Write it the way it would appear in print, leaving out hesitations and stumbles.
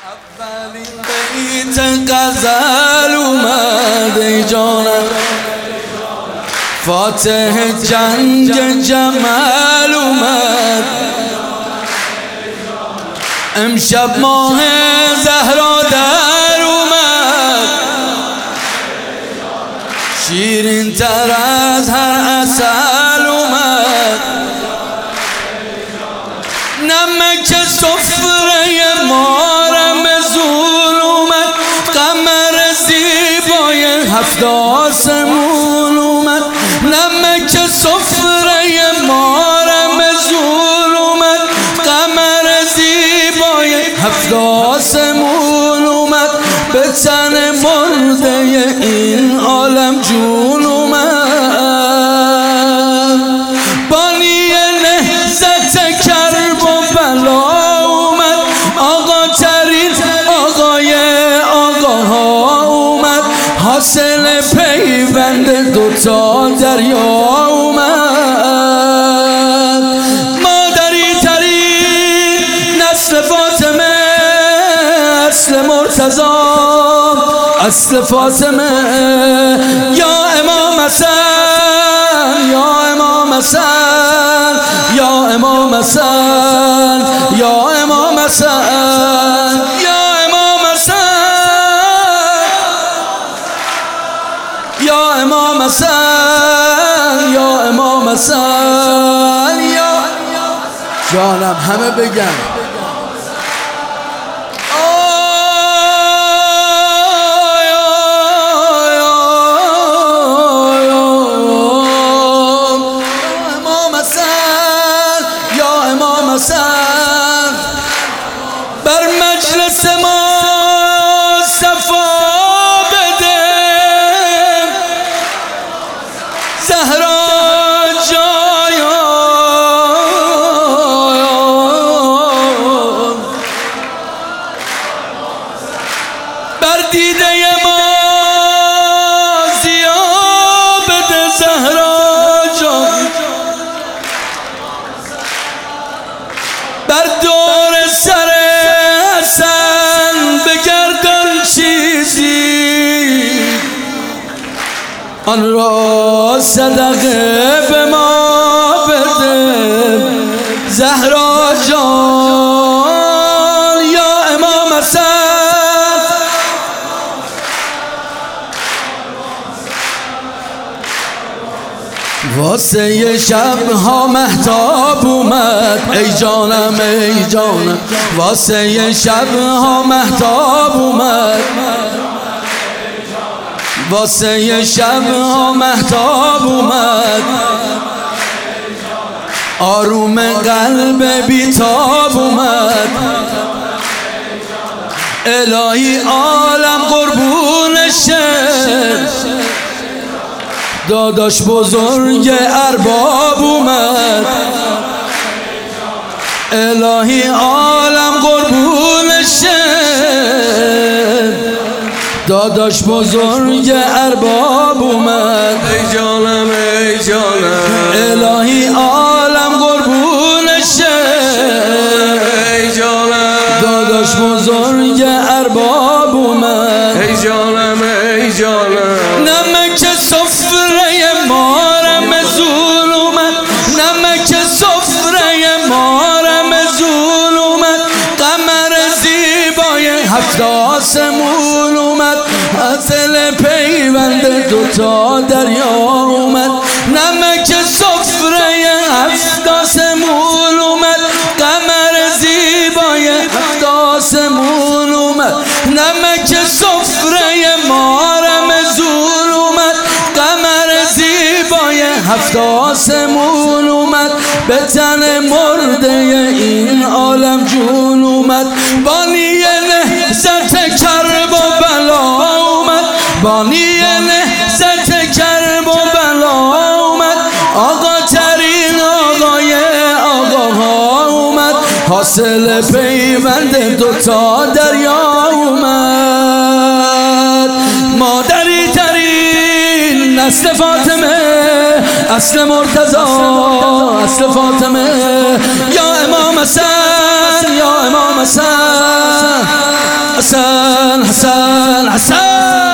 اولین بیت غزل اومد ای جانم، فاتح جنگ جمل اومد. امشب ماه زهرا در اومد، شیرین تر از هر عسل اومد. نمک سفره مارم زول اومد، قمر زیبای هفت آسمون اومد. نمک سفره مارم زول اومد، قمر زیبای هفت آسمون اومد. به تن مرده این عالم جون اومد. بانی نهضت کرب و بلا اومد، آقا ترین آقای آقاها اومد. حاصل پیوند دوتا دریا اومد. مادری ترین نسل فاطمه، اصل مرتضی، اصل فاطمه. یا امام حسن، یا امام حسن، یا امام حسن، یا امام حسن، یا امام حسن، یا امام حسن، یا امام حسن، یا جانم همه بگن بر مجلس ما صفا بده، زهرا جایان. بر دیده ما ضیا بده، زهرا جان. بر دور سر حسن بگردان چیزی، آن را صدقه به ما بده، زهرا جان. یا امام حسن، واسه شبها مهتاب اومد ای جانم ای جانم. واسه شبها مهتاب اومد، واسه شبها مهتاب اومد. آروم قلب بیتاب اومد. الهی عالم قربونشه، داداش بزرگ ارباب اومد. الهی عالم قربونشه، داداش بزرگ ارباب اومد. ای جانم ای جانم، الهی عالم قربونشه، ای جانم، داداش بزرگ ارباب اومد. ای جانم ای جانم. نمک سفره مارم زول اومد، نمک سفره مارم زول اومد. قمر زیبای هفت آسمون اومد. حاصل پیوند دوتا دریا اومد. نمک سفره هفت آسمون اومد، قمر زیبای هفت آسمون اومد. نمک سفره مارم زول اومد، قمر زیبای هفت آسمون اومد. به تن مرده این عالم جون اومد. بانی نهضت کرب و بلا اومد، بانی نهضت کرب و بلا اومد. آقا ترین آقای آقاها اومد. حاصل پیوند دوتا دریا اومد. مادری ترین نسل فاطمه، اصل مرتضی، اصل فاطمه. یا امام حسن، یا امام حسن، حسن حسن حسن